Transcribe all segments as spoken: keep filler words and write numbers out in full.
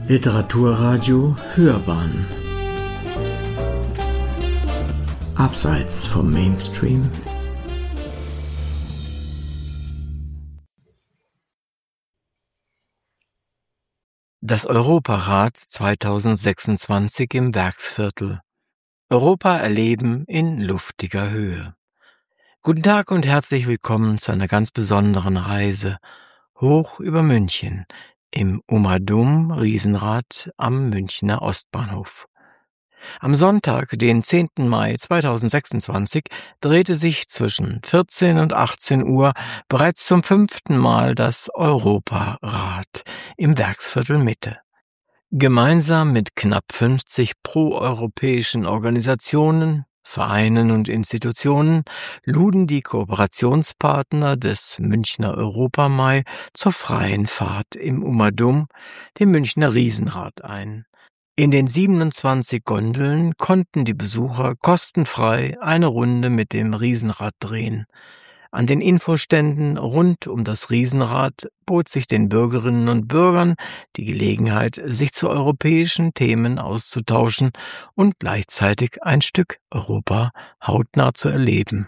Literaturradio Hörbahn Abseits vom Mainstream. Das Europarat zweitausendsechsundzwanzig im Werksviertel. Europa erleben in luftiger Höhe. Guten Tag und herzlich willkommen zu einer ganz besonderen Reise hoch über München im Umadum Riesenrad am Münchner Ostbahnhof. Am Sonntag, den zehnten Mai zweitausendsechsundzwanzig, drehte sich zwischen vierzehn und achtzehn Uhr bereits zum fünften Mal das Europarad im Werksviertel Mitte. Gemeinsam mit knapp fünfzig proeuropäischen Organisationen, Vereinen und Institutionen luden die Kooperationspartner des Münchner Europamai zur freien Fahrt im Umadum, dem Münchner Riesenrad, ein. In den siebenundzwanzig Gondeln konnten die Besucher kostenfrei eine Runde mit dem Riesenrad drehen. An den Infoständen rund um das Riesenrad bot sich den Bürgerinnen und Bürgern die Gelegenheit, sich zu europäischen Themen auszutauschen und gleichzeitig ein Stück Europa hautnah zu erleben.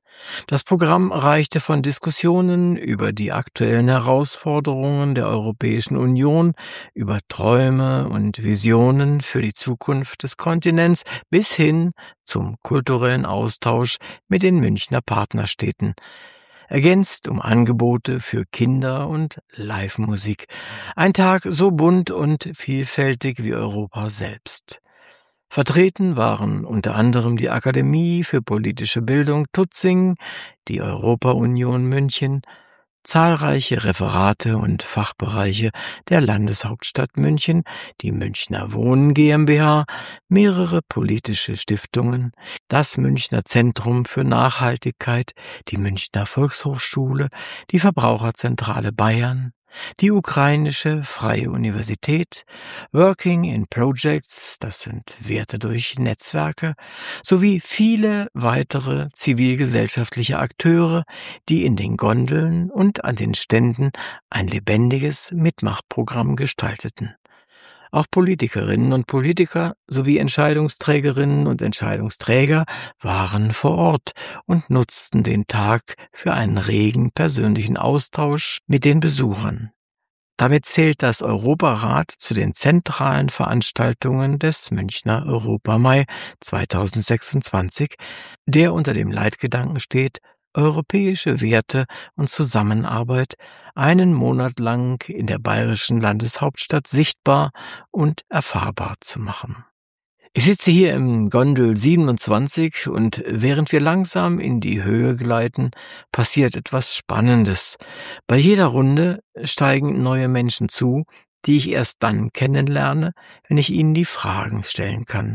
Das Programm reichte von Diskussionen über die aktuellen Herausforderungen der Europäischen Union, über Träume und Visionen für die Zukunft des Kontinents bis hin zum kulturellen Austausch mit den Münchner Partnerstädten, ergänzt um Angebote für Kinder und Live-Musik. Ein Tag so bunt und vielfältig wie Europa selbst. Vertreten waren unter anderem die Akademie für politische Bildung Tutzing, die Europa-Union München, zahlreiche Referate und Fachbereiche der Landeshauptstadt München, die Münchner Wohnen GmbH, mehrere politische Stiftungen, das Münchner Zentrum für Nachhaltigkeit, die Münchner Volkshochschule, die Verbraucherzentrale Bayern, die ukrainische Freie Universität, Working in Projects, das sind Werte durch Netzwerke, sowie viele weitere zivilgesellschaftliche Akteure, die in den Gondeln und an den Ständen ein lebendiges Mitmachprogramm gestalteten. Auch Politikerinnen und Politiker sowie Entscheidungsträgerinnen und Entscheidungsträger waren vor Ort und nutzten den Tag für einen regen persönlichen Austausch mit den Besuchern. Damit zählt das Europarad zu den zentralen Veranstaltungen des Münchner Europamai zweitausendsechsundzwanzig, der unter dem Leitgedanken steht, europäische Werte und Zusammenarbeit einen Monat lang in der bayerischen Landeshauptstadt sichtbar und erfahrbar zu machen. Ich sitze hier im Gondel siebenundzwanzig und während wir langsam in die Höhe gleiten, passiert etwas Spannendes. Bei jeder Runde steigen neue Menschen zu, die ich erst dann kennenlerne, wenn ich ihnen die Fragen stellen kann.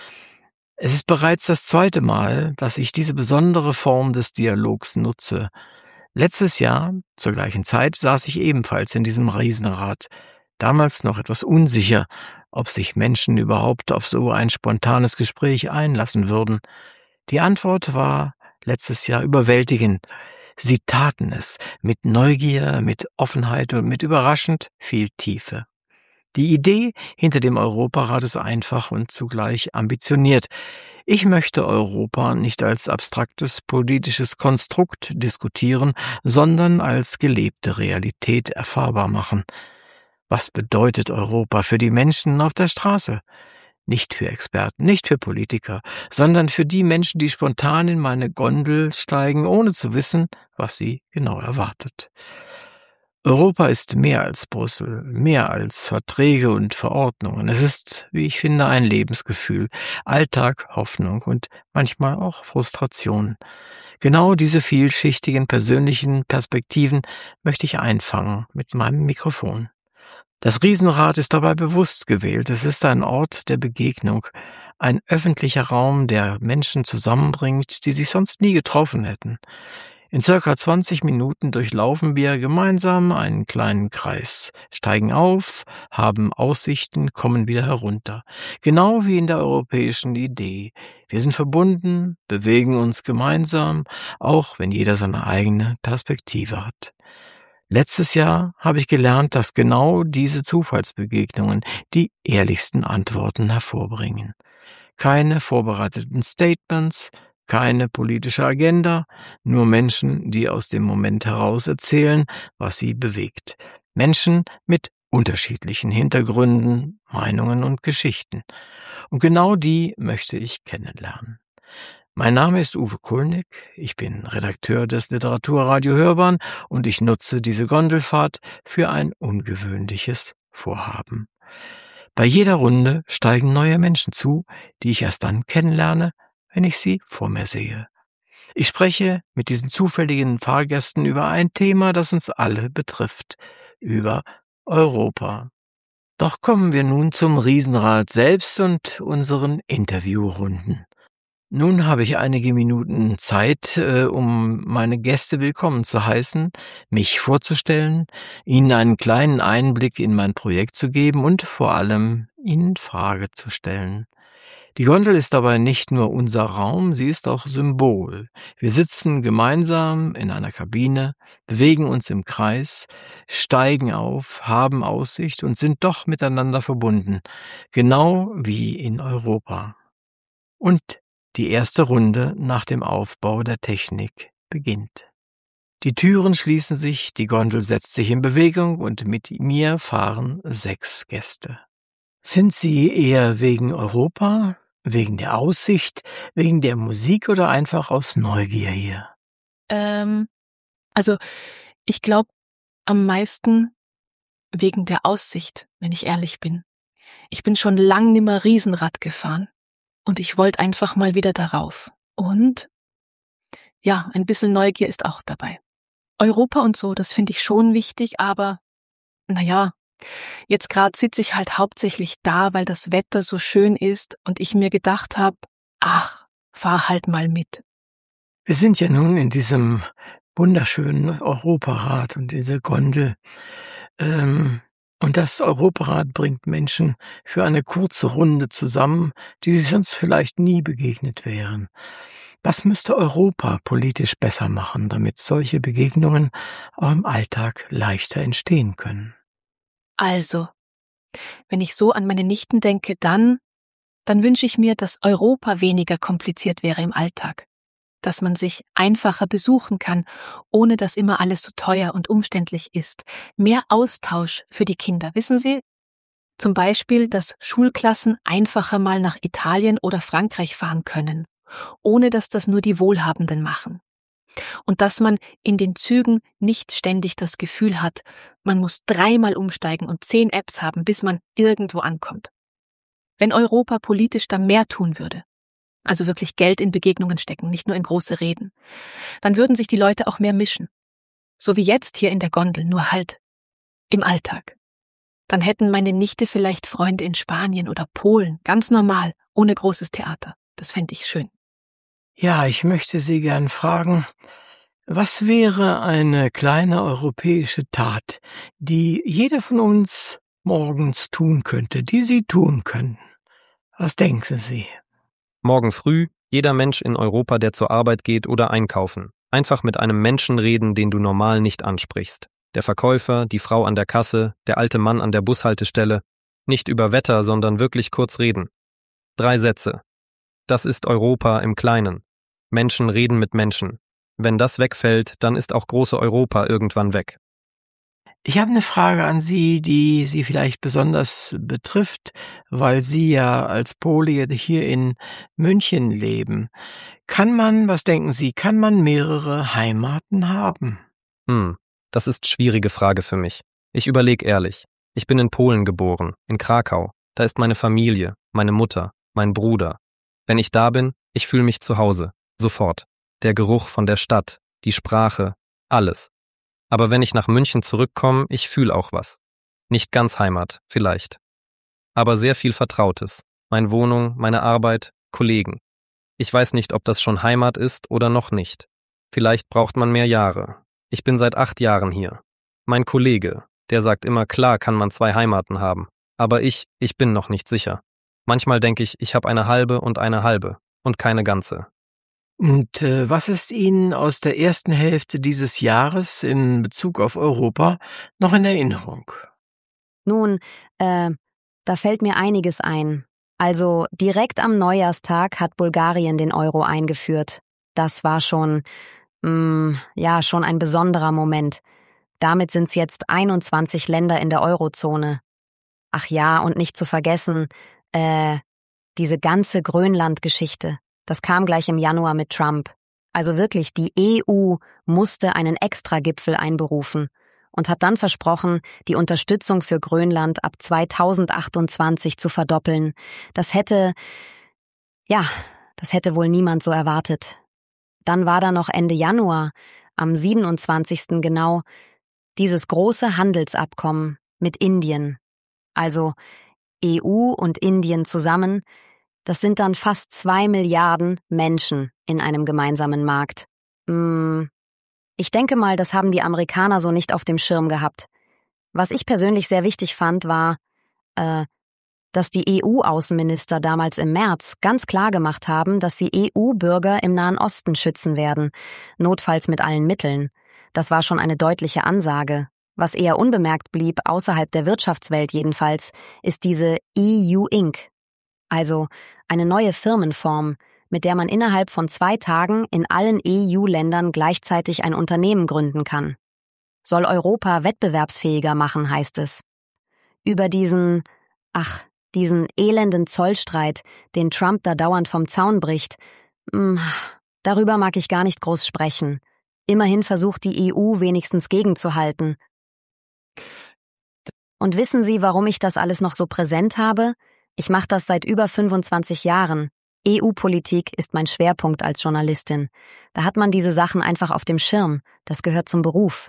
Es ist bereits das zweite Mal, dass ich diese besondere Form des Dialogs nutze. Letztes Jahr, zur gleichen Zeit, saß ich ebenfalls in diesem Riesenrad. Damals noch etwas unsicher, ob sich Menschen überhaupt auf so ein spontanes Gespräch einlassen würden. Die Antwort war letztes Jahr überwältigend. Sie taten es mit Neugier, mit Offenheit und mit überraschend viel Tiefe. Die Idee hinter dem Europarat ist einfach und zugleich ambitioniert. Ich möchte Europa nicht als abstraktes politisches Konstrukt diskutieren, sondern als gelebte Realität erfahrbar machen. Was bedeutet Europa für die Menschen auf der Straße? Nicht für Experten, nicht für Politiker, sondern für die Menschen, die spontan in meine Gondel steigen, ohne zu wissen, was sie genau erwartet. Europa ist mehr als Brüssel, mehr als Verträge und Verordnungen. Es ist, wie ich finde, ein Lebensgefühl, Alltag, Hoffnung und manchmal auch Frustration. Genau diese vielschichtigen persönlichen Perspektiven möchte ich einfangen mit meinem Mikrofon. Das Riesenrad ist dabei bewusst gewählt. Es ist ein Ort der Begegnung, ein öffentlicher Raum, der Menschen zusammenbringt, die sich sonst nie getroffen hätten. In circa zwanzig Minuten durchlaufen wir gemeinsam einen kleinen Kreis, steigen auf, haben Aussichten, kommen wieder herunter. Genau wie in der europäischen Idee. Wir sind verbunden, bewegen uns gemeinsam, auch wenn jeder seine eigene Perspektive hat. Letztes Jahr habe ich gelernt, dass genau diese Zufallsbegegnungen die ehrlichsten Antworten hervorbringen. Keine vorbereiteten Statements, keine politische Agenda, nur Menschen, die aus dem Moment heraus erzählen, was sie bewegt. Menschen mit unterschiedlichen Hintergründen, Meinungen und Geschichten. Und genau die möchte ich kennenlernen. Mein Name ist Uwe Kulnig, ich bin Redakteur des Literaturradio Hörbahn und ich nutze diese Gondelfahrt für ein ungewöhnliches Vorhaben. Bei jeder Runde steigen neue Menschen zu, die ich erst dann kennenlerne, wenn ich sie vor mir sehe. Ich spreche mit diesen zufälligen Fahrgästen über ein Thema, das uns alle betrifft, über Europa. Doch kommen wir nun zum Riesenrad selbst und unseren Interviewrunden. Nun habe ich einige Minuten Zeit, äh, um meine Gäste willkommen zu heißen, mich vorzustellen, ihnen einen kleinen Einblick in mein Projekt zu geben und vor allem ihnen Frage zu stellen. Die Gondel ist dabei nicht nur unser Raum, sie ist auch Symbol. Wir sitzen gemeinsam in einer Kabine, bewegen uns im Kreis, steigen auf, haben Aussicht und sind doch miteinander verbunden, genau wie in Europa. Und die erste Runde nach dem Aufbau der Technik beginnt. Die Türen schließen sich, die Gondel setzt sich in Bewegung und mit mir fahren sechs Gäste. Sind Sie eher wegen Europa, wegen der Aussicht, wegen der Musik oder einfach aus Neugier hier? Ähm, also ich glaube am meisten wegen der Aussicht, wenn ich ehrlich bin. Ich bin schon lang nimmer Riesenrad gefahren. Und ich wollte einfach mal wieder darauf. Und ja, ein bisschen Neugier ist auch dabei. Europa und so, das finde ich schon wichtig, aber naja, jetzt gerade sitze ich halt hauptsächlich da, weil das Wetter so schön ist und ich mir gedacht habe, ach, fahr halt mal mit. Wir sind ja nun in diesem wunderschönen Europarad und diese Gondel. Ähm, Und das Europarad bringt Menschen für eine kurze Runde zusammen, die sich sonst vielleicht nie begegnet wären. Was müsste Europa politisch besser machen, damit solche Begegnungen auch im Alltag leichter entstehen können? Also, wenn ich so an meine Nichten denke, dann, dann wünsche ich mir, dass Europa weniger kompliziert wäre im Alltag. Dass man sich einfacher besuchen kann, ohne dass immer alles so teuer und umständlich ist. Mehr Austausch für die Kinder, wissen Sie? Zum Beispiel, dass Schulklassen einfacher mal nach Italien oder Frankreich fahren können, ohne dass das nur die Wohlhabenden machen. Und dass man in den Zügen nicht ständig das Gefühl hat, man muss dreimal umsteigen und zehn Apps haben, bis man irgendwo ankommt. Wenn Europa politisch da mehr tun würde, also wirklich Geld in Begegnungen stecken, nicht nur in große Reden, dann würden sich die Leute auch mehr mischen. So wie jetzt hier in der Gondel, nur halt im Alltag. Dann hätten meine Nichte vielleicht Freunde in Spanien oder Polen, ganz normal, ohne großes Theater. Das fände ich schön. Ja, ich möchte Sie gern fragen, was wäre eine kleine europäische Tat, die jeder von uns morgens tun könnte, die Sie tun können? Was denken Sie? Morgen früh, jeder Mensch in Europa, der zur Arbeit geht oder einkaufen. Einfach mit einem Menschen reden, den du normal nicht ansprichst. Der Verkäufer, die Frau an der Kasse, der alte Mann an der Bushaltestelle. Nicht über Wetter, sondern wirklich kurz reden. Drei Sätze. Das ist Europa im Kleinen. Menschen reden mit Menschen. Wenn das wegfällt, dann ist auch große Europa irgendwann weg. Ich habe eine Frage an Sie, die Sie vielleicht besonders betrifft, weil Sie ja als Pole hier in München leben. Kann man, was denken Sie, kann man mehrere Heimaten haben? Hm, das ist schwierige Frage für mich. Ich überlege ehrlich. Ich bin in Polen geboren, in Krakau. Da ist meine Familie, meine Mutter, mein Bruder. Wenn ich da bin, ich fühle mich zu Hause, sofort. Der Geruch von der Stadt, die Sprache, alles. Aber wenn ich nach München zurückkomme, ich fühle auch was. Nicht ganz Heimat, vielleicht. Aber sehr viel Vertrautes. Meine Wohnung, meine Arbeit, Kollegen. Ich weiß nicht, ob das schon Heimat ist oder noch nicht. Vielleicht braucht man mehr Jahre. Ich bin seit acht Jahren hier. Mein Kollege, der sagt immer, klar kann man zwei Heimaten haben. Aber ich, ich bin noch nicht sicher. Manchmal denke ich, ich habe eine halbe und eine halbe und keine ganze. Und äh, was ist Ihnen aus der ersten Hälfte dieses Jahres in Bezug auf Europa noch in Erinnerung? Nun, äh, da fällt mir einiges ein. Also direkt am Neujahrstag hat Bulgarien den Euro eingeführt. Das war schon, mh, ja, schon ein besonderer Moment. Damit sind's jetzt einundzwanzig Länder in der Eurozone. Ach ja, und nicht zu vergessen, äh, diese ganze Grönland-Geschichte. Das kam gleich im Januar mit Trump. Also wirklich, die E U musste einen Extragipfel einberufen und hat dann versprochen, die Unterstützung für Grönland ab zweitausendachtundzwanzig zu verdoppeln. Das hätte, ja, das hätte wohl niemand so erwartet. Dann war da noch Ende Januar, am siebenundzwanzigsten genau, dieses große Handelsabkommen mit Indien. Also E U und Indien zusammen, das sind dann fast zwei Milliarden Menschen in einem gemeinsamen Markt. Hm, ich denke mal, das haben die Amerikaner so nicht auf dem Schirm gehabt. Was ich persönlich sehr wichtig fand, war, äh, dass die E U-Außenminister damals im März ganz klar gemacht haben, dass sie E U-Bürger im Nahen Osten schützen werden, notfalls mit allen Mitteln. Das war schon eine deutliche Ansage. Was eher unbemerkt blieb, außerhalb der Wirtschaftswelt jedenfalls, ist diese E U Incorporated. Also eine neue Firmenform, mit der man innerhalb von zwei Tagen in allen E U-Ländern gleichzeitig ein Unternehmen gründen kann. Soll Europa wettbewerbsfähiger machen, heißt es. Über diesen, ach, diesen elenden Zollstreit, den Trump da dauernd vom Zaun bricht, mh, darüber mag ich gar nicht groß sprechen. Immerhin versucht die E U wenigstens gegenzuhalten. Und wissen Sie, warum ich das alles noch so präsent habe? Ich mache das seit über fünfundzwanzig Jahren. E U-Politik ist mein Schwerpunkt als Journalistin. Da hat man diese Sachen einfach auf dem Schirm. Das gehört zum Beruf.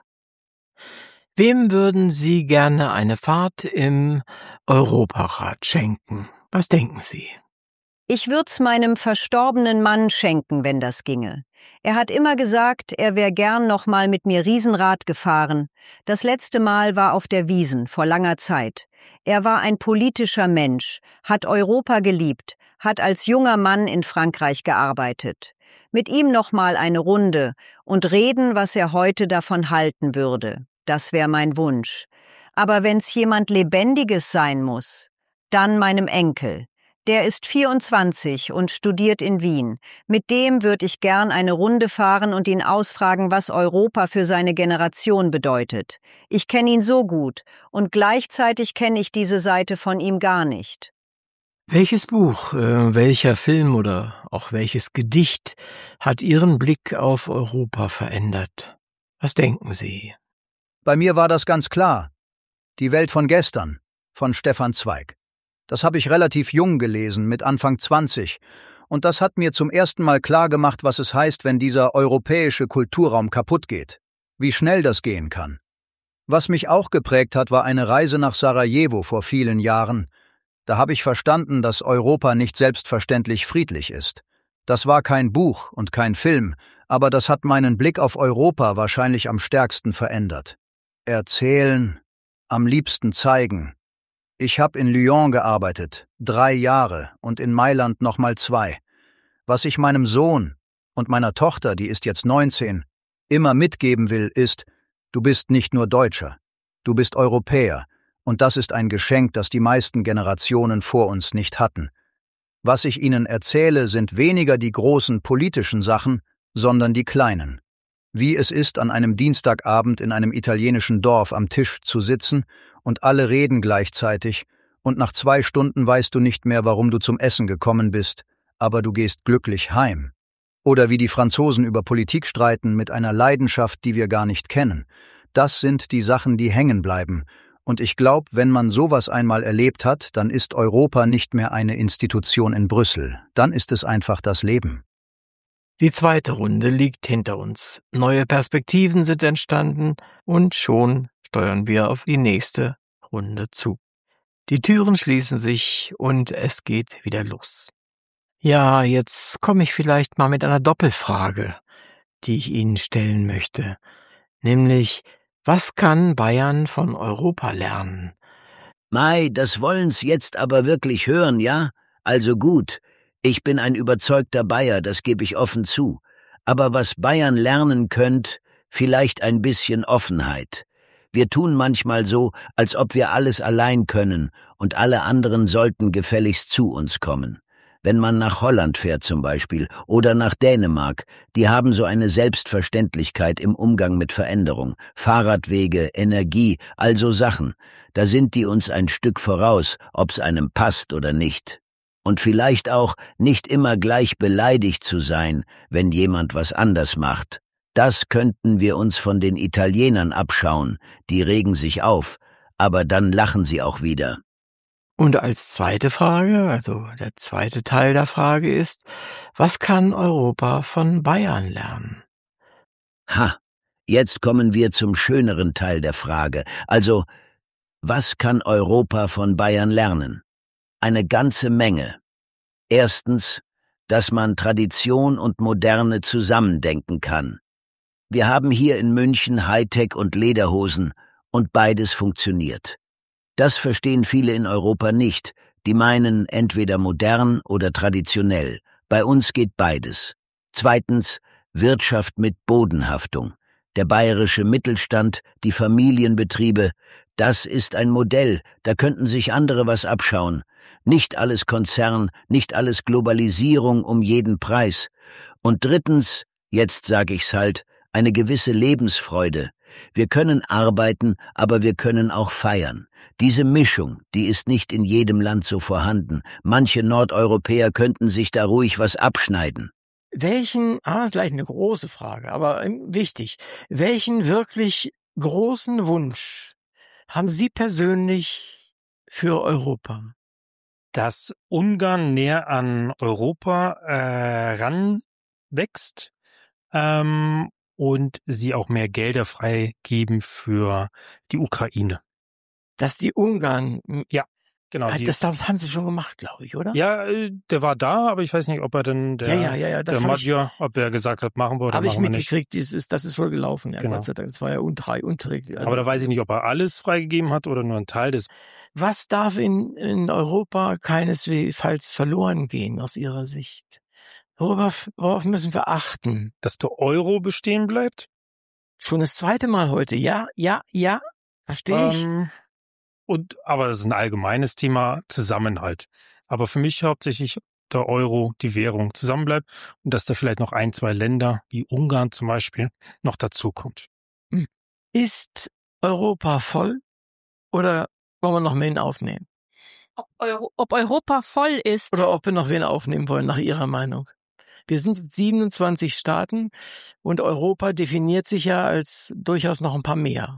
Wem würden Sie gerne eine Fahrt im Europarat schenken? Was denken Sie? Ich würd's meinem verstorbenen Mann schenken, wenn das ginge. Er hat immer gesagt, er wär gern noch mal mit mir Riesenrad gefahren. Das letzte Mal war auf der Wiesn, vor langer Zeit. Er war ein politischer Mensch, hat Europa geliebt, hat als junger Mann in Frankreich gearbeitet. Mit ihm noch mal eine Runde und reden, was er heute davon halten würde. Das wär mein Wunsch. Aber wenn's jemand Lebendiges sein muss, dann meinem Enkel. Der ist vierundzwanzig und studiert in Wien. Mit dem würde ich gern eine Runde fahren und ihn ausfragen, was Europa für seine Generation bedeutet. Ich kenne ihn so gut und gleichzeitig kenne ich diese Seite von ihm gar nicht. Welches Buch, äh, welcher Film oder auch welches Gedicht hat Ihren Blick auf Europa verändert? Was denken Sie? Bei mir war das ganz klar. Die Welt von gestern, von Stefan Zweig. Das habe ich relativ jung gelesen, mit Anfang zwanzig, und das hat mir zum ersten Mal klar gemacht, was es heißt, wenn dieser europäische Kulturraum kaputt geht. Wie schnell das gehen kann. Was mich auch geprägt hat, war eine Reise nach Sarajevo vor vielen Jahren. Da habe ich verstanden, dass Europa nicht selbstverständlich friedlich ist. Das war kein Buch und kein Film, aber das hat meinen Blick auf Europa wahrscheinlich am stärksten verändert. Erzählen, am liebsten zeigen. Ich habe in Lyon gearbeitet, drei Jahre, und in Mailand nochmal zwei. Was ich meinem Sohn und meiner Tochter, die ist jetzt neunzehn, immer mitgeben will, ist, du bist nicht nur Deutscher, du bist Europäer, und das ist ein Geschenk, das die meisten Generationen vor uns nicht hatten. Was ich ihnen erzähle, sind weniger die großen politischen Sachen, sondern die kleinen. Wie es ist, an einem Dienstagabend in einem italienischen Dorf am Tisch zu sitzen und alle reden gleichzeitig, und nach zwei Stunden weißt du nicht mehr, warum du zum Essen gekommen bist, aber du gehst glücklich heim. Oder wie die Franzosen über Politik streiten mit einer Leidenschaft, die wir gar nicht kennen. Das sind die Sachen, die hängen bleiben. Und ich glaube, wenn man sowas einmal erlebt hat, dann ist Europa nicht mehr eine Institution in Brüssel. Dann ist es einfach das Leben. Die zweite Runde liegt hinter uns. Neue Perspektiven sind entstanden und schon steuern wir auf die nächste Runde zu. Die Türen schließen sich und es geht wieder los. Ja, jetzt komme ich vielleicht mal mit einer Doppelfrage, die ich Ihnen stellen möchte. Nämlich, was kann Bayern von Europa lernen? Mei, das wollen's jetzt aber wirklich hören, ja? Also gut. Ich bin ein überzeugter Bayer, das gebe ich offen zu. Aber was Bayern lernen könnt, vielleicht ein bisschen Offenheit. Wir tun manchmal so, als ob wir alles allein können und alle anderen sollten gefälligst zu uns kommen. Wenn man nach Holland fährt zum Beispiel oder nach Dänemark, die haben so eine Selbstverständlichkeit im Umgang mit Veränderung, Fahrradwege, Energie, also Sachen. Da sind die uns ein Stück voraus, ob's einem passt oder nicht. Und vielleicht auch nicht immer gleich beleidigt zu sein, wenn jemand was anders macht. Das könnten wir uns von den Italienern abschauen, die regen sich auf, aber dann lachen sie auch wieder. Und als zweite Frage, also der zweite Teil der Frage ist, was kann Europa von Bayern lernen? Ha, jetzt kommen wir zum schöneren Teil der Frage. Also, was kann Europa von Bayern lernen? Eine ganze Menge. Erstens, dass man Tradition und Moderne zusammendenken kann. Wir haben hier in München Hightech und Lederhosen und beides funktioniert. Das verstehen viele in Europa nicht. Die meinen entweder modern oder traditionell. Bei uns geht beides. Zweitens, Wirtschaft mit Bodenhaftung. Der bayerische Mittelstand, die Familienbetriebe, das ist ein Modell, da könnten sich andere was abschauen. Nicht alles Konzern, nicht alles Globalisierung um jeden Preis. Und drittens, jetzt sag ich's halt, eine gewisse Lebensfreude. Wir können arbeiten, aber wir können auch feiern. Diese Mischung, die ist nicht in jedem Land so vorhanden. Manche Nordeuropäer könnten sich da ruhig was abschneiden. Welchen, ah, ist gleich eine große Frage, aber wichtig, welchen wirklich großen Wunsch haben Sie persönlich für Europa? Dass Ungarn näher an Europa äh, ranwächst ähm, und sie auch mehr Gelder freigeben für die Ukraine. Dass die Ungarn, ja, genau. Ah, Die, das, das haben sie schon gemacht, glaube ich, oder? ja, äh, der war da, aber ich weiß nicht, ob er denn der, ja, ja, ja, ja, das der hab ich- Magyar, ob er gesagt hat, machen wir oder Habe ich machen wir nicht. mitgekriegt, das ist, das ist wohl gelaufen, ja, Genau. Gott sei Dank. Das war ja untreu, unträglich. Also, Aber da weiß ich nicht, ob er alles freigegeben hat oder nur einen Teil des. was darf in, in Europa keinesfalls verloren gehen aus Ihrer Sicht? Worauf, worauf müssen wir achten? Dass der Euro bestehen bleibt. Schon das zweite Mal heute. Ja, ja, ja. Verstehe ich. Ähm, und, aber das ist ein allgemeines Thema, Zusammenhalt. Aber für mich hauptsächlich der Euro, die Währung zusammenbleibt und dass da vielleicht noch ein, zwei Länder, wie Ungarn zum Beispiel, noch dazukommt. Ist Europa voll oder wollen wir noch wen aufnehmen? Ob, Euro, ob Europa voll ist. Oder ob wir noch wen aufnehmen wollen, nach Ihrer Meinung? Wir sind jetzt siebenundzwanzig Staaten und Europa definiert sich ja als durchaus noch ein paar mehr.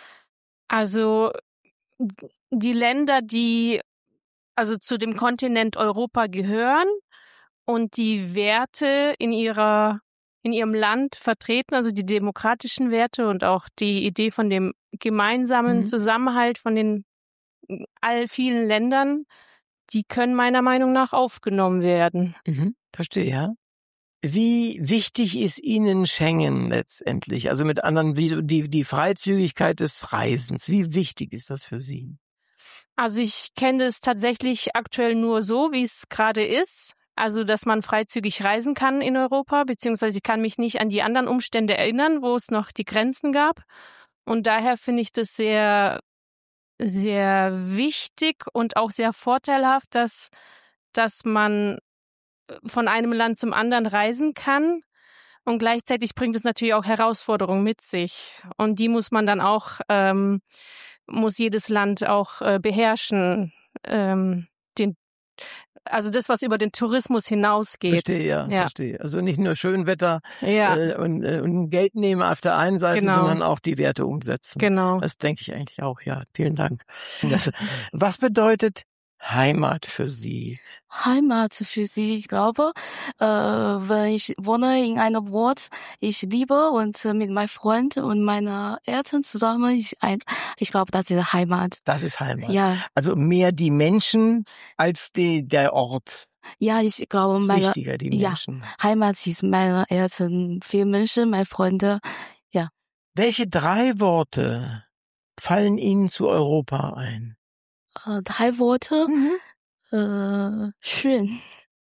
Also die Länder, die also zu dem Kontinent Europa gehören und die Werte in ihrer in ihrem Land vertreten, also die demokratischen Werte und auch die Idee von dem gemeinsamen Mhm. Zusammenhalt von den all vielen Ländern, die können meiner Meinung nach aufgenommen werden. Mhm, verstehe, ja. Wie wichtig ist Ihnen Schengen letztendlich? Also mit anderen, wie die, die Freizügigkeit des Reisens. Wie wichtig ist das für Sie? Also ich kenne es tatsächlich aktuell nur so, wie es gerade ist. Also, dass man freizügig reisen kann in Europa, beziehungsweise ich kann mich nicht an die anderen Umstände erinnern, wo es noch die Grenzen gab. Und daher finde ich das sehr, sehr wichtig und auch sehr vorteilhaft, dass, dass man von einem Land zum anderen reisen kann. Und gleichzeitig bringt es natürlich auch Herausforderungen mit sich. Und die muss man dann auch, ähm, muss jedes Land auch äh, beherrschen. Ähm, den, also das, was über den Tourismus hinausgeht. Verstehe, ja, Ja. verstehe. Also nicht nur Schönwetter Ja, äh, und, äh, und Geld nehmen auf der einen Seite, Genau. sondern auch die Werte umsetzen. genau. Das denke ich eigentlich auch, ja. Vielen Dank. Das, was bedeutet Heimat für Sie? Heimat für sie, ich glaube, äh, wenn ich wohne in einem Ort, ich liebe und äh, mit meinem Freund und meinen Eltern zusammen, ich, ein, ich glaube, das ist Heimat. Das ist Heimat. Ja, Also mehr die Menschen als die, der Ort. ja, ich glaube, meine Wichtiger, die ja. Menschen. Heimat ist meine Eltern, viele Menschen, meine Freunde. Welche drei Worte fallen Ihnen zu Europa ein? Äh, drei Worte, äh, schön.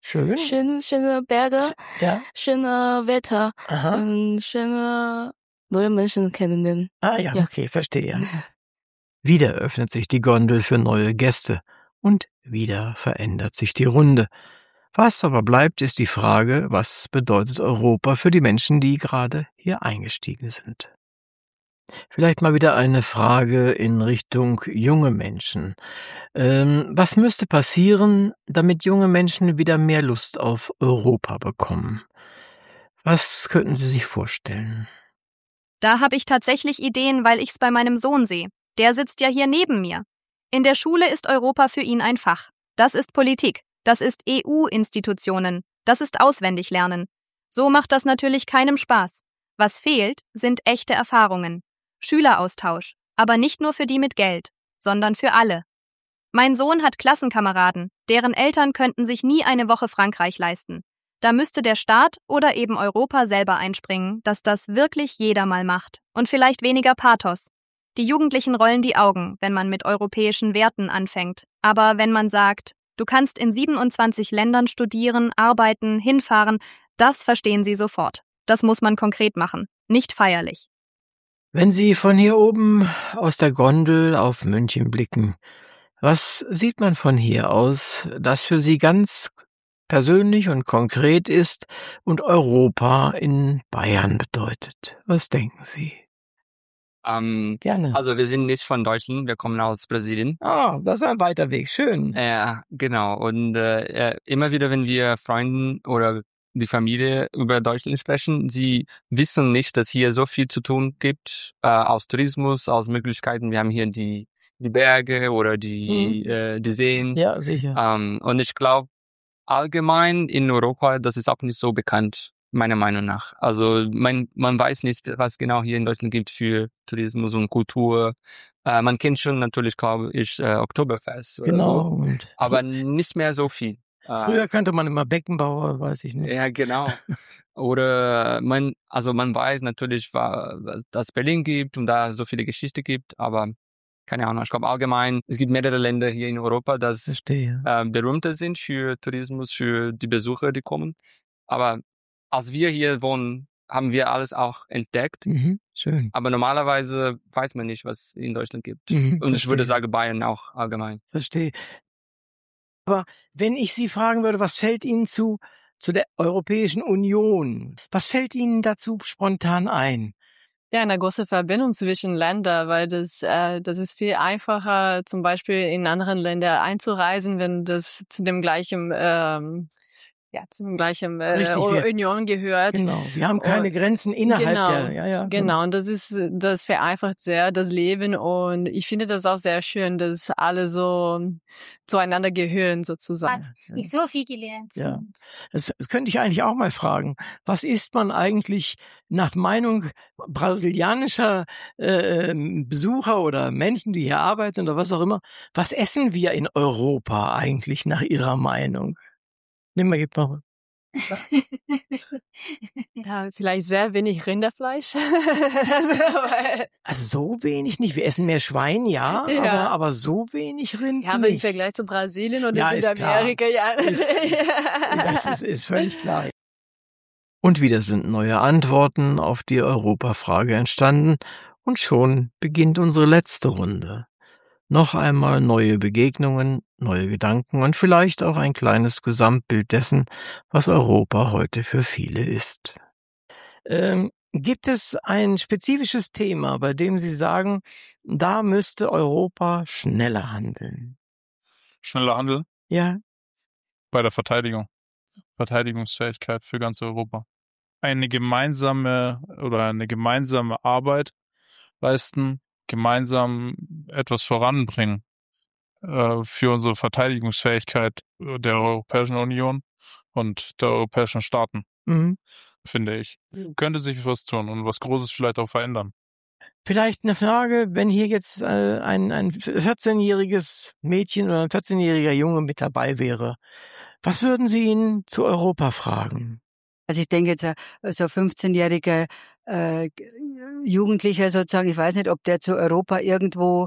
Schön. Schön, schöne Berge, ja. schöne Wetter, Aha. und schöne neue Menschen kennenlernen. Ah ja, ja. Okay, verstehe. Wieder öffnet sich die Gondel für neue Gäste und wieder verändert sich die Runde. Was aber bleibt, ist die Frage, was bedeutet Europa für die Menschen, die gerade hier eingestiegen sind? Vielleicht mal wieder eine Frage in Richtung junge Menschen. Ähm, was müsste passieren, damit junge Menschen wieder mehr Lust auf Europa bekommen? Was könnten Sie sich vorstellen? Da habe ich tatsächlich Ideen, weil ich's bei meinem Sohn sehe. Der sitzt ja hier neben mir. In der Schule ist Europa für ihn ein Fach. Das ist Politik. Das ist E U-Institutionen. Das ist Auswendiglernen. So macht das natürlich keinem Spaß. Was fehlt, sind echte Erfahrungen. Schüleraustausch. Aber nicht nur für die mit Geld, sondern für alle. Mein Sohn hat Klassenkameraden, deren Eltern könnten sich nie eine Woche Frankreich leisten. Da müsste der Staat oder eben Europa selber einspringen, dass das wirklich jeder mal macht. Und vielleicht weniger Pathos. Die Jugendlichen rollen die Augen, wenn man mit europäischen Werten anfängt. Aber wenn man sagt, du kannst in siebenundzwanzig Ländern studieren, arbeiten, hinfahren, das verstehen sie sofort. Das muss man konkret machen, nicht feierlich. Wenn Sie von hier oben aus der Gondel auf München blicken, was sieht man von hier aus, das für Sie ganz persönlich und konkret ist und Europa in Bayern bedeutet? Was denken Sie? Ähm, Gerne. Also wir sind nicht von Deutschland, wir kommen aus Brasilien. Ah, das ist ein weiter Weg, schön. Ja, genau. Und äh, immer wieder, wenn wir Freunden oder die Familie über Deutschland sprechen, sie wissen nicht, dass hier so viel zu tun gibt, äh, aus Tourismus, aus Möglichkeiten. Wir haben hier die die Berge oder die Mhm. äh, die Seen. Ja, sicher. Ähm, und ich glaube, allgemein in Europa, das ist auch nicht so bekannt, meiner Meinung nach. Also man man weiß nicht, was genau hier in Deutschland gibt für Tourismus und Kultur. Äh, man kennt schon natürlich, glaube ich, äh, Oktoberfest oder Genau. so, Und aber nicht mehr so viel. früher kannte man immer Beckenbauer, weiß ich nicht. Ja, genau. Oder man, also man weiß natürlich, wa- dass es Berlin gibt und da so viele Geschichte gibt, aber keine Ahnung, ich glaube allgemein, es gibt mehrere Länder hier in Europa, das Verstehe. äh, berühmter sind für Tourismus, für die Besucher, die kommen. Aber als wir hier wohnen, haben wir alles auch entdeckt. Mhm. Schön. Aber normalerweise weiß man nicht, was es in Deutschland gibt. Mhm, Und ich würde verstehe. sagen, Bayern auch allgemein. Verstehe. Aber wenn ich Sie fragen würde, was fällt Ihnen zu, zu der Europäischen Union? Was fällt Ihnen dazu spontan ein? Ja, eine große Verbindung zwischen Ländern, weil das, äh, das ist viel einfacher, zum Beispiel in anderen Länder einzureisen, wenn das zu dem gleichen, ähm, ja, zum gleichen äh, Richtig, wir- Union gehört. Genau. Wir haben keine Und- Grenzen innerhalb genau, der, ja, ja. Genau, und das ist, das vereinfacht sehr das Leben und ich finde das auch sehr schön, dass alle so zueinander gehören sozusagen. Ja. Ich so viel gelernt. Ja. Das, das könnte ich eigentlich auch mal fragen. Was isst man eigentlich nach Meinung brasilianischer äh, Besucher oder Menschen, die hier arbeiten oder was auch immer? Was essen wir in Europa eigentlich nach Ihrer Meinung? Nimm mal, gib mal. Ja, vielleicht sehr wenig Rinderfleisch. also, weil, Also so wenig nicht. Wir essen mehr Schwein, ja, Ja. aber aber so wenig Rind ja, aber im nicht. Vergleich zu Brasilien oder Ja, ist Südamerika, ja. Ist- Das ist, ist völlig klar. Und wieder sind neue Antworten auf die Europafrage entstanden und schon beginnt unsere letzte Runde. Noch einmal neue Begegnungen, neue Gedanken und vielleicht auch ein kleines Gesamtbild dessen, was Europa heute für viele ist. Ähm, gibt es ein spezifisches Thema, bei dem Sie sagen, da müsste Europa schneller handeln? Schneller Handel Ja, bei der Verteidigung. Verteidigungsfähigkeit für ganz Europa. Eine gemeinsame oder eine gemeinsame Arbeit leisten, gemeinsam etwas voranbringen äh, für unsere Verteidigungsfähigkeit der Europäischen Union und der europäischen Staaten, mhm. finde ich. Könnte sich was tun und was Großes vielleicht auch verändern. Vielleicht eine Frage, wenn hier jetzt äh, ein, ein vierzehnjähriges Mädchen oder ein vierzehnjähriger Junge mit dabei wäre. Was würden Sie ihn zu Europa fragen? Also ich denke jetzt, äh, so fünfzehnjähriger äh, Jugendlicher sozusagen, ich weiß nicht, ob der zu Europa irgendwo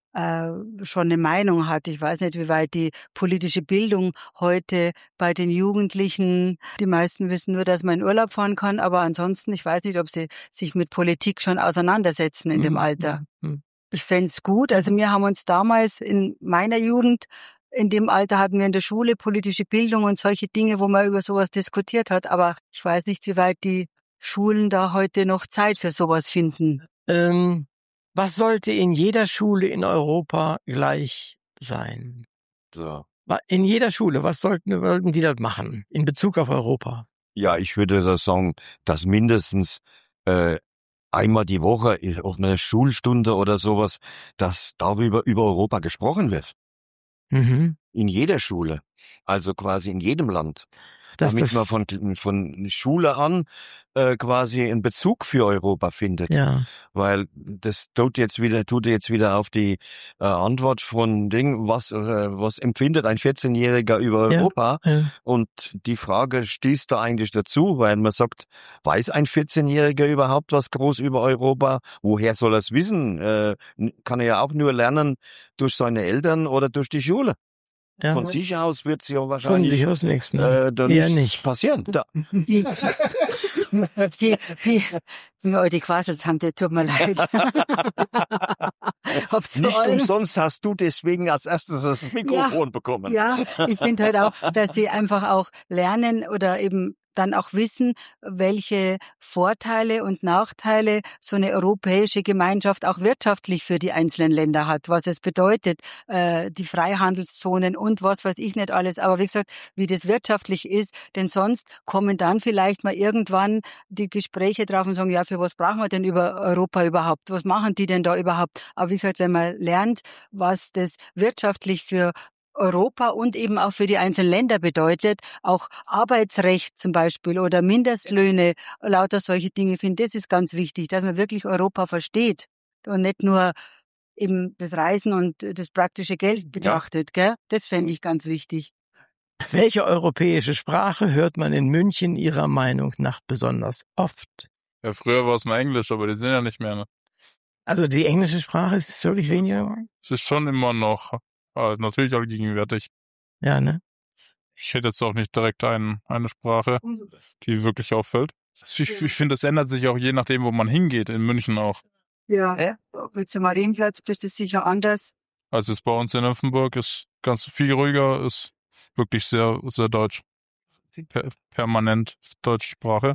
äh, schon eine Meinung hat. Ich weiß nicht, wie weit die politische Bildung heute bei den Jugendlichen, die meisten wissen nur, dass man in Urlaub fahren kann, aber ansonsten, ich weiß nicht, ob sie sich mit Politik schon auseinandersetzen in Mhm. dem Alter. Mhm. Ich fände es gut. Also wir haben uns damals in meiner Jugend, in dem Alter hatten wir in der Schule politische Bildung und solche Dinge, wo man über sowas diskutiert hat. Aber ich weiß nicht, wie weit die Schulen da heute noch Zeit für sowas finden. Ähm, was sollte in jeder Schule in Europa gleich sein? So. Wa- In jeder Schule, was sollten, wollten die dort machen in Bezug auf Europa? Ja, ich würde da sagen, dass mindestens äh, einmal die Woche, in- auf einer Schulstunde oder sowas, dass darüber über Europa gesprochen wird. Mhm. In jeder Schule. Also quasi in jedem Land. Dass Damit das- man von, von Schule an äh, quasi einen Bezug für Europa findet. Ja. Weil das tut jetzt wieder, tut jetzt wieder auf die äh, Antwort von Ding, was, äh, was empfindet ein vierzehnjähriger über Ja, Europa? ja. Und die Frage stößt da eigentlich dazu, weil man sagt, weiß ein vierzehnjähriger überhaupt was groß über Europa? Woher soll er es wissen? Äh, kann er ja auch nur lernen durch seine Eltern oder durch die Schule. Ja. Von sich aus wird es ja Von wahrscheinlich sich aus nichts, ne? äh, da Eher nichts nicht. passieren. Da. Die, die, die, oh, die Quasseltante, tut mir leid. Hab's Nicht vor allem- umsonst hast du deswegen als erstes das Mikrofon bekommen. Ja, ich finde halt auch, dass sie einfach auch lernen oder eben dann auch wissen, welche Vorteile und Nachteile so eine europäische Gemeinschaft auch wirtschaftlich für die einzelnen Länder hat, was es bedeutet, äh, die Freihandelszonen und was weiß ich nicht alles. Aber wie gesagt, wie das wirtschaftlich ist, denn sonst kommen dann vielleicht mal irgendwann die Gespräche drauf und sagen, ja, für was brauchen wir denn über Europa überhaupt? Was machen die denn da überhaupt? Aber wie gesagt, wenn man lernt, was das wirtschaftlich für Europa und eben auch für die einzelnen Länder bedeutet, auch Arbeitsrecht zum Beispiel oder Mindestlöhne, lauter solche Dinge, ich finde, das ist ganz wichtig, dass man wirklich Europa versteht und nicht nur eben das Reisen und das praktische Geld betrachtet, gell? Das fände ich ganz wichtig. Welche europäische Sprache hört man in München Ihrer Meinung nach besonders oft? Ja, früher war es mal Englisch, aber die sind ja nicht mehr. Ne? Also die englische Sprache ist wirklich weniger? Es ist schon immer noch, äh, natürlich allgegenwärtig. Ja, ne? Ich hätte jetzt auch nicht direkt ein, eine Sprache, die wirklich auffällt. Ich, ich finde, das ändert sich auch je nachdem, wo man hingeht, in München auch. Ja, willst du Marienplatz, bist du sicher anders. Also es bei uns in Nymphenburg ist ganz viel ruhiger, ist wirklich sehr, sehr deutsch. Per, permanent deutsche Sprache.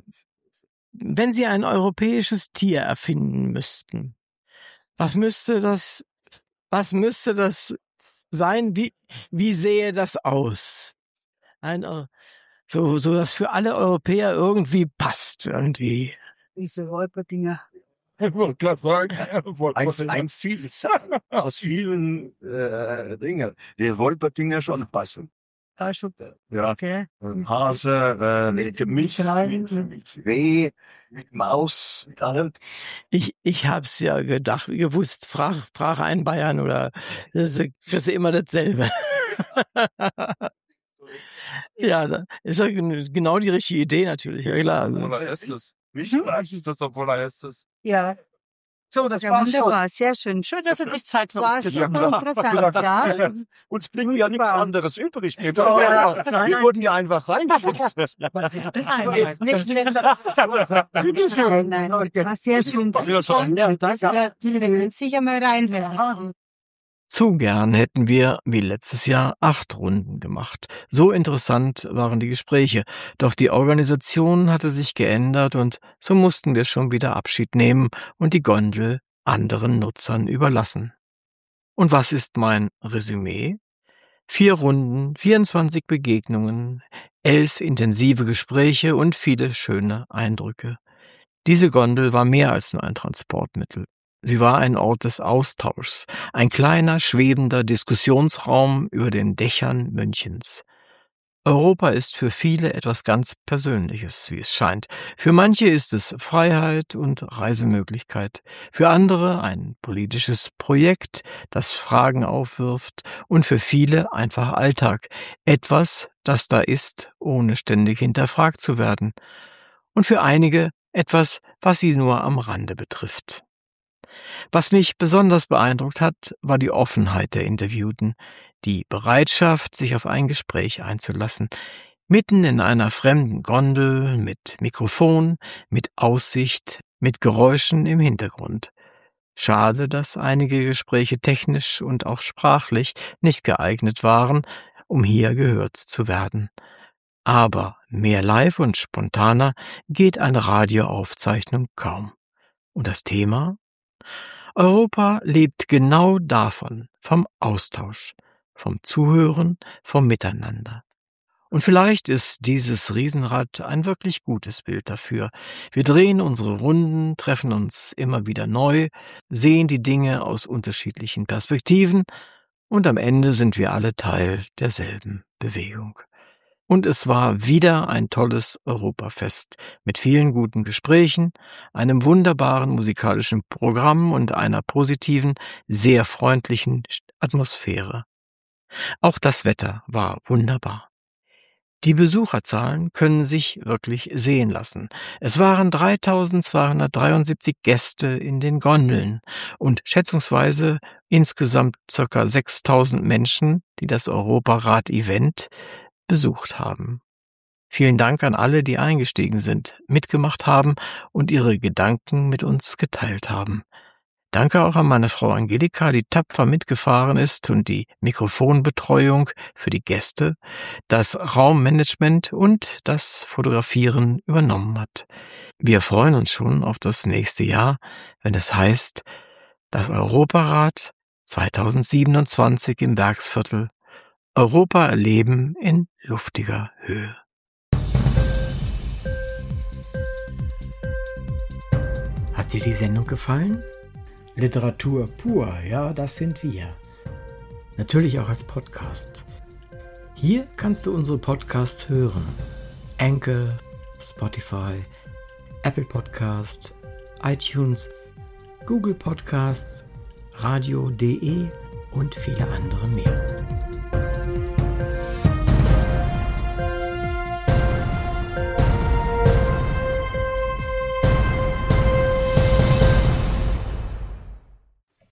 Wenn Sie ein europäisches Tier erfinden müssten, was müsste das, was müsste das sein? Wie, wie sähe das aus? Ein, äh, so, so, dass für alle Europäer irgendwie passt, irgendwie. Diese Räuberdinger. Ich wollte gerade sagen, ein, ein Vielzahl aus vielen äh, Dingen. Die Wolperdinger schon passen. Ah, schon. Ja. Okay. Hase, äh, mit Milch, mit, mit Reh, mit Maus, mit allem. Ich, ich hab's ja gedacht, gewusst, frag, frag einen Bayern oder das ist immer dasselbe. Ja, da ist ja genau die richtige Idee natürlich, ja klar. Woher ist es? Wie schön eigentlich das, obwohl er ist es? Ja. So, das ja, war wunderbar, sehr schön. Schön, dass du dich Zeit für uns genommen hast. Interessant, ja. Uns blieb ja nichts anderes übrig. Wir, Ja, ja. ja, wir wurden ja einfach reingeschickt. Das ist nicht Nein, war sehr schön. Ja, danke. Wir können sicher mal reinhören. Zu gern hätten wir, wie letztes Jahr, acht Runden gemacht. So interessant waren die Gespräche. Doch die Organisation hatte sich geändert und so mussten wir schon wieder Abschied nehmen und die Gondel anderen Nutzern überlassen. Und was ist mein Resümee? Vier Runden, vierundzwanzig Begegnungen, elf intensive Gespräche und viele schöne Eindrücke. Diese Gondel war mehr als nur ein Transportmittel. Sie war ein Ort des Austauschs, ein kleiner, schwebender Diskussionsraum über den Dächern Münchens. Europa ist für viele etwas ganz Persönliches, wie es scheint. Für manche ist es Freiheit und Reisemöglichkeit, für andere ein politisches Projekt, das Fragen aufwirft und für viele einfach Alltag, etwas, das da ist, ohne ständig hinterfragt zu werden. Und für einige etwas, was sie nur am Rande betrifft. Was mich besonders beeindruckt hat, war die Offenheit der Interviewten, die Bereitschaft, sich auf ein Gespräch einzulassen, mitten in einer fremden Gondel, mit Mikrofon, mit Aussicht, mit Geräuschen im Hintergrund. Schade, dass einige Gespräche technisch und auch sprachlich nicht geeignet waren, um hier gehört zu werden. Aber mehr live und spontaner geht eine Radioaufzeichnung kaum. Und das Thema? Europa lebt genau davon, vom Austausch, vom Zuhören, vom Miteinander. Und vielleicht ist dieses Riesenrad ein wirklich gutes Bild dafür. Wir drehen unsere Runden, treffen uns immer wieder neu, sehen die Dinge aus unterschiedlichen Perspektiven und am Ende sind wir alle Teil derselben Bewegung. Und es war wieder ein tolles Europafest mit vielen guten Gesprächen, einem wunderbaren musikalischen Programm und einer positiven, sehr freundlichen Atmosphäre. Auch das Wetter war wunderbar. Die Besucherzahlen können sich wirklich sehen lassen. Es waren dreitausendzweihundertdreiundsiebzig Gäste in den Gondeln und schätzungsweise insgesamt ca. sechstausend Menschen, die das Europarat-Event besucht haben. Vielen Dank an alle, die eingestiegen sind, mitgemacht haben und ihre Gedanken mit uns geteilt haben. Danke auch an meine Frau Angelika, die tapfer mitgefahren ist und die Mikrofonbetreuung für die Gäste, das Raummanagement und das Fotografieren übernommen hat. Wir freuen uns schon auf das nächste Jahr, wenn es heißt, das Europarat zweitausendsiebenundzwanzig im Werksviertel, Europa erleben in luftiger Höhe. Hat dir die Sendung gefallen? Literatur pur, ja, das sind wir. Natürlich auch als Podcast. Hier kannst du unsere Podcasts hören. Anchor, Spotify, Apple Podcast, iTunes, Google Podcasts, radio punkt de und viele andere mehr.